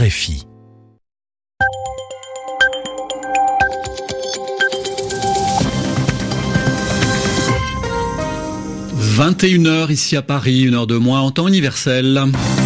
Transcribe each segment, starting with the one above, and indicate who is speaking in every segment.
Speaker 1: RFI. « 21h ici à Paris, 1h de moins en temps universel. »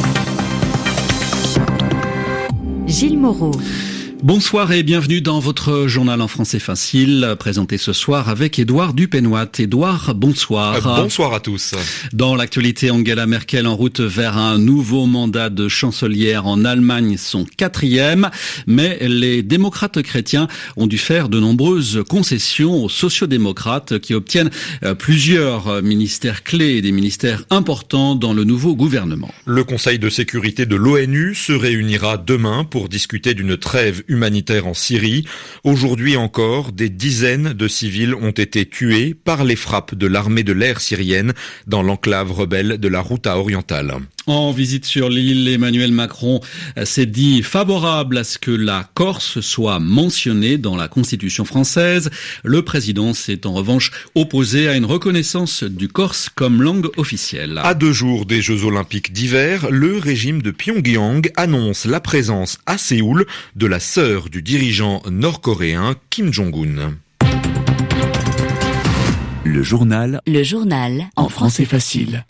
Speaker 2: Gilles Moreau.
Speaker 1: Bonsoir et bienvenue dans votre journal en français facile, présenté ce soir avec Édouard Dupenoit. Édouard, bonsoir.
Speaker 3: Bonsoir à tous.
Speaker 1: Dans l'actualité, Angela Merkel en route vers un nouveau mandat de chancelière en Allemagne, son 4e. Mais les démocrates chrétiens ont dû faire de nombreuses concessions aux sociodémocrates qui obtiennent plusieurs ministères clés et des ministères importants dans le nouveau gouvernement.
Speaker 3: Le Conseil de sécurité de l'ONU se réunira demain pour discuter d'une trêve humanitaire en Syrie. Aujourd'hui encore, des dizaines de civils ont été tués par les frappes de l'armée de l'air syrienne dans l'enclave rebelle de la Ghouta orientale.
Speaker 1: En visite sur l'île, Emmanuel Macron s'est dit favorable à ce que la Corse soit mentionnée dans la Constitution française. Le président s'est en revanche opposé à une reconnaissance du corse comme langue officielle.
Speaker 3: À 2 jours des Jeux Olympiques d'hiver, le régime de Pyongyang annonce la présence à Séoul de la sœur du dirigeant nord-coréen Kim Jong-un.
Speaker 4: Le journal
Speaker 2: en
Speaker 4: français facile.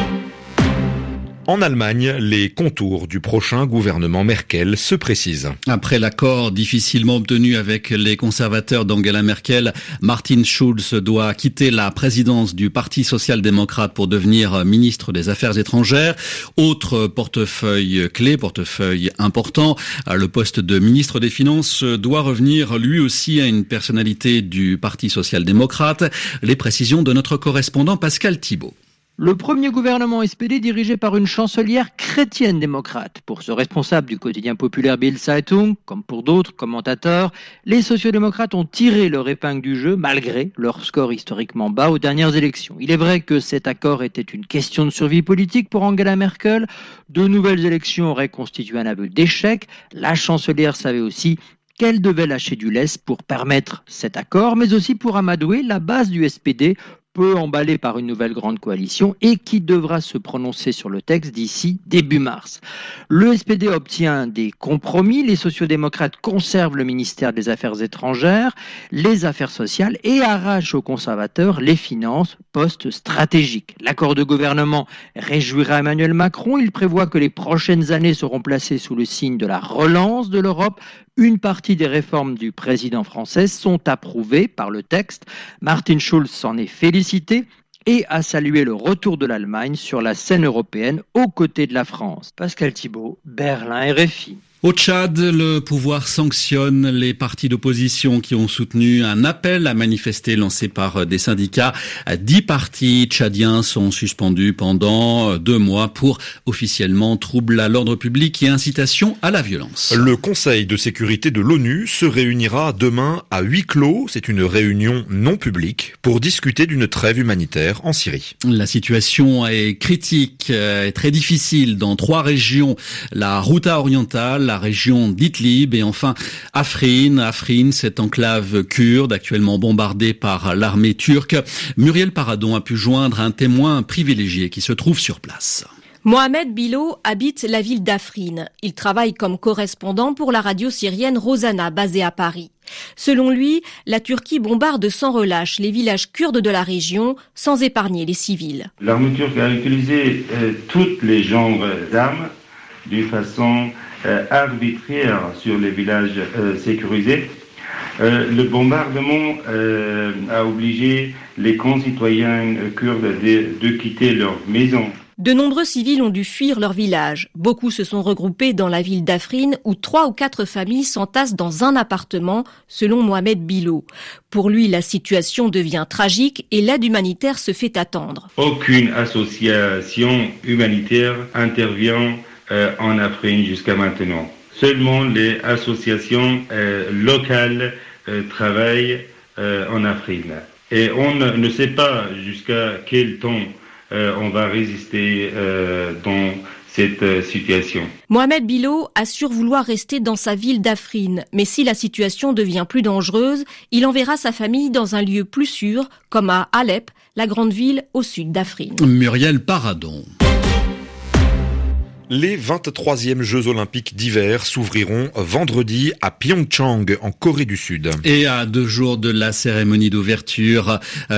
Speaker 3: En Allemagne, les contours du prochain gouvernement Merkel se précisent.
Speaker 1: Après l'accord difficilement obtenu avec les conservateurs d'Angela Merkel, Martin Schulz doit quitter la présidence du Parti social-démocrate pour devenir ministre des Affaires étrangères. Autre portefeuille clé, portefeuille important, le poste de ministre des Finances doit revenir lui aussi à une personnalité du Parti social-démocrate. Les précisions de notre correspondant Pascal Thibault.
Speaker 5: Le premier gouvernement SPD dirigé par une chancelière chrétienne démocrate. Pour ce responsable du quotidien populaire Bild Zeitung, comme pour d'autres commentateurs, les sociodémocrates ont tiré leur épingle du jeu malgré leur score historiquement bas aux dernières élections. Il est vrai que cet accord était une question de survie politique pour Angela Merkel. De nouvelles élections auraient constitué un aveu d'échec. La chancelière savait aussi qu'elle devait lâcher du lest pour permettre cet accord, mais aussi pour amadouer la base du SPD, peu emballé par une nouvelle grande coalition et qui devra se prononcer sur le texte d'ici début mars. Le SPD obtient des compromis, les sociodémocrates conservent le ministère des Affaires étrangères, les affaires sociales et arrachent aux conservateurs les finances, postes stratégiques. L'accord de gouvernement réjouira Emmanuel Macron, il prévoit que les prochaines années seront placées sous le signe de la relance de l'Europe. Une partie des réformes du président français sont approuvées par le texte. Martin Schulz s'en est félicité et a salué le retour de l'Allemagne sur la scène européenne aux côtés de la France. Pascal Thibault, Berlin, RFI.
Speaker 1: Au Tchad, le pouvoir sanctionne les partis d'opposition qui ont soutenu un appel à manifester lancé par des syndicats. 10 partis tchadiens sont suspendus pendant 2 mois pour officiellement trouble à l'ordre public et incitation à la violence.
Speaker 3: Le Conseil de sécurité de l'ONU se réunira demain à huis clos. C'est une réunion non publique pour discuter d'une trêve humanitaire en Syrie.
Speaker 1: La situation est critique et très difficile dans 3 régions. La Ghouta orientale, la région d'Idlib et enfin Afrin, cette enclave kurde actuellement bombardée par l'armée turque. Muriel Paradon a pu joindre un témoin privilégié qui se trouve sur place.
Speaker 6: Mohamed Bilo habite la ville d'Afrin. Il travaille comme correspondant pour la radio syrienne Rosanna, basée à Paris. Selon lui, la Turquie bombarde sans relâche les villages kurdes de la région, sans épargner les civils.
Speaker 7: L'armée turque a utilisé tous les genres d'armes d'une façon arbitraire sur les villages sécurisés. Le bombardement a obligé les concitoyens kurdes de quitter leur maison.
Speaker 6: De nombreux civils ont dû fuir leur village. Beaucoup se sont regroupés dans la ville d'Afrin où 3 ou 4 familles s'entassent dans un appartement, selon Mohamed Bilo. Pour lui, la situation devient tragique et l'aide humanitaire se fait attendre.
Speaker 7: Aucune association humanitaire intervient en Afrin jusqu'à maintenant. Seulement les associations locales travaillent en Afrin. Et on ne sait pas jusqu'à quel temps on va résister dans cette situation.
Speaker 6: Mohamed Bilo assure vouloir rester dans sa ville d'Afrin, mais si la situation devient plus dangereuse, il enverra sa famille dans un lieu plus sûr, comme à Alep, la grande ville au sud d'Afrin.
Speaker 1: Muriel Paradon.
Speaker 3: Les 23e Jeux Olympiques d'hiver s'ouvriront vendredi à Pyeongchang, en Corée du Sud.
Speaker 1: Et à 2 jours de la cérémonie d'ouverture,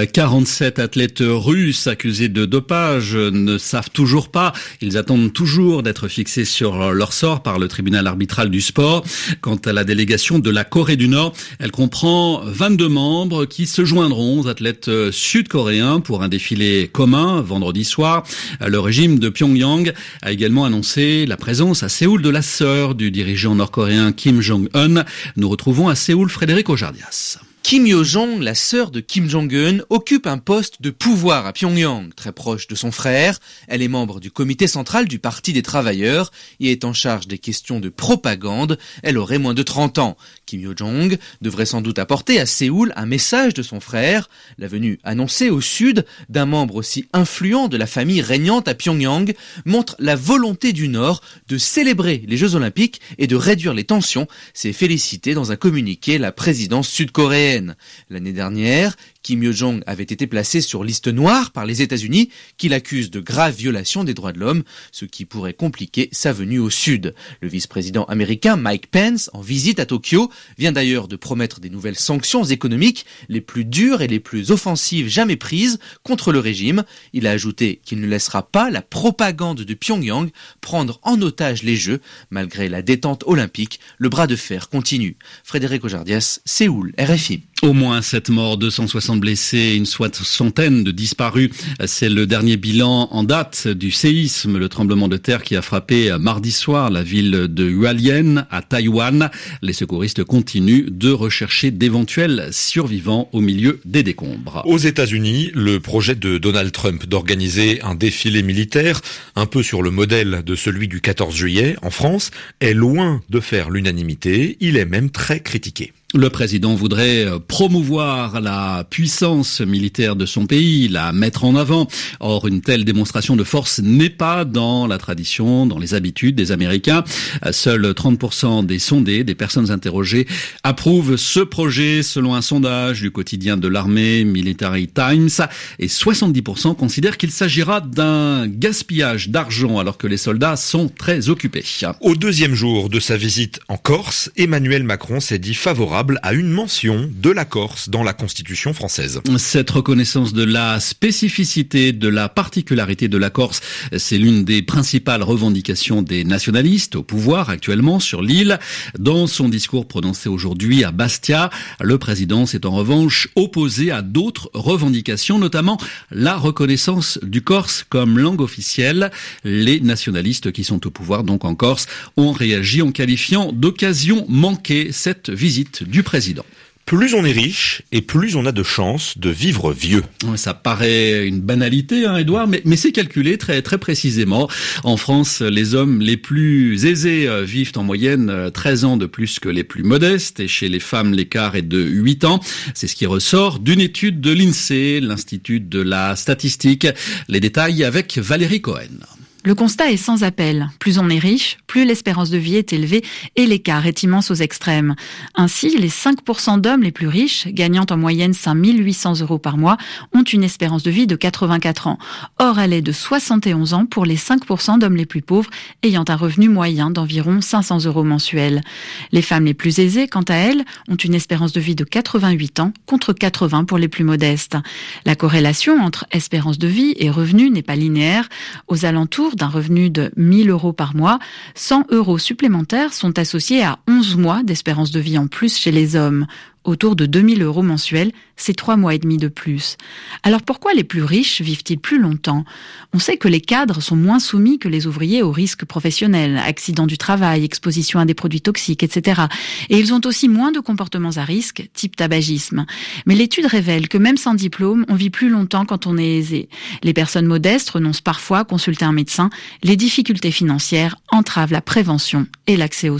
Speaker 1: 47 athlètes russes accusés de dopage ne savent toujours pas. Ils attendent toujours d'être fixés sur leur sort par le tribunal arbitral du sport. Quant à la délégation de la Corée du Nord, elle comprend 22 membres qui se joindront aux athlètes sud-coréens pour un défilé commun vendredi soir. Le régime de Pyongyang a également annoncé la présence à Séoul de la sœur du dirigeant nord-coréen Kim Jong-un. Nous retrouvons à Séoul Frédéric Ojardias.
Speaker 8: Kim Yo-jong, la sœur de Kim Jong-un, occupe un poste de pouvoir à Pyongyang, très proche de son frère. Elle est membre du comité central du Parti des travailleurs et est en charge des questions de propagande. Elle aurait moins de 30 ans. Kim Yo-jong devrait sans doute apporter à Séoul un message de son frère. La venue annoncée au sud d'un membre aussi influent de la famille régnante à Pyongyang montre la volonté du Nord de célébrer les Jeux Olympiques et de réduire les tensions. C'est félicité dans un communiqué la présidence sud-coréenne. L'année dernière, Kim Yo-jong avait été placé sur liste noire par les États-Unis qui l'accusent de graves violations des droits de l'homme, ce qui pourrait compliquer sa venue au Sud. Le vice-président américain Mike Pence, en visite à Tokyo, vient d'ailleurs de promettre des nouvelles sanctions économiques, les plus dures et les plus offensives jamais prises contre le régime. Il a ajouté qu'il ne laissera pas la propagande de Pyongyang prendre en otage les Jeux. Malgré la détente olympique, le bras de fer continue. Frédéric Ojardias, Séoul, RFI.
Speaker 1: Au moins 7 morts, 260 blessés, une soixantaine de disparus. C'est le dernier bilan en date du séisme, le tremblement de terre qui a frappé mardi soir la ville de Hualien à Taïwan. Les secouristes continuent de rechercher d'éventuels survivants au milieu des décombres.
Speaker 3: Aux États-Unis, le projet de Donald Trump d'organiser un défilé militaire, un peu sur le modèle de celui du 14 juillet en France, est loin de faire l'unanimité. Il est même très critiqué.
Speaker 1: Le président voudrait promouvoir la puissance militaire de son pays, la mettre en avant. Or, une telle démonstration de force n'est pas dans la tradition, dans les habitudes des Américains. Seuls 30% des sondés, des personnes interrogées, approuvent ce projet selon un sondage du quotidien de l'armée Military Times. Et 70% considèrent qu'il s'agira d'un gaspillage d'argent alors que les soldats sont très occupés.
Speaker 3: Au 2e jour de sa visite en Corse, Emmanuel Macron s'est dit favorable à une mention de la Corse dans la Constitution française.
Speaker 1: Cette reconnaissance de la spécificité, de la particularité de la Corse, c'est l'une des principales revendications des nationalistes au pouvoir actuellement sur l'île. Dans son discours prononcé aujourd'hui à Bastia, le président s'est en revanche opposé à d'autres revendications, notamment la reconnaissance du corse comme langue officielle. Les nationalistes qui sont au pouvoir donc en Corse ont réagi en qualifiant d'occasion manquée cette visite du président.
Speaker 3: Plus on est riche et plus on a de chances de vivre vieux.
Speaker 1: Ça paraît une banalité, Edouard, mais c'est calculé très très précisément. En France, les hommes les plus aisés vivent en moyenne 13 ans de plus que les plus modestes, et chez les femmes, l'écart est de 8 ans. C'est ce qui ressort d'une étude de l'INSEE, l'Institut de la statistique. Les détails avec Valérie Cohen.
Speaker 9: Le constat est sans appel. Plus on est riche, plus l'espérance de vie est élevée et l'écart est immense aux extrêmes. Ainsi, les 5% d'hommes les plus riches, gagnant en moyenne 5 800 € par mois, ont une espérance de vie de 84 ans. Or, elle est de 71 ans pour les 5% d'hommes les plus pauvres, ayant un revenu moyen d'environ 500 € mensuels. Les femmes les plus aisées, quant à elles, ont une espérance de vie de 88 ans, contre 80 pour les plus modestes. La corrélation entre espérance de vie et revenu n'est pas linéaire. Aux alentours d'un revenu de 1 000 € par mois, 100 € supplémentaires sont associés à 11 mois d'espérance de vie en plus chez les hommes. Autour de 2 000 € mensuels, c'est 3 mois et demi de plus. Alors pourquoi les plus riches vivent-ils plus longtemps ? On sait que les cadres sont moins soumis que les ouvriers aux risques professionnels, accidents du travail, exposition à des produits toxiques, etc. Et ils ont aussi moins de comportements à risque, type tabagisme. Mais l'étude révèle que même sans diplôme, on vit plus longtemps quand on est aisé. Les personnes modestes renoncent parfois à consulter un médecin. Les difficultés financières entravent la prévention et l'accès aux soins.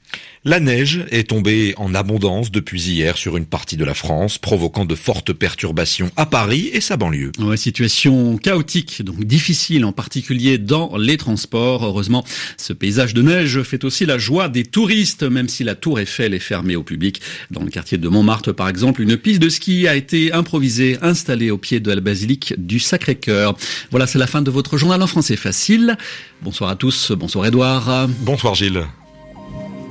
Speaker 3: La neige est tombée en abondance depuis hier sur une partie de la France, provoquant de fortes perturbations à Paris et sa banlieue.
Speaker 1: Ouais, situation chaotique, donc difficile, en particulier dans les transports. Heureusement, ce paysage de neige fait aussi la joie des touristes, même si la Tour Eiffel est fermée au public. Dans le quartier de Montmartre, par exemple, une piste de ski a été improvisée, installée au pied de la basilique du Sacré-Cœur. Voilà, c'est la fin de votre journal en français facile. Bonsoir à tous, bonsoir Edouard.
Speaker 3: Bonsoir Gilles.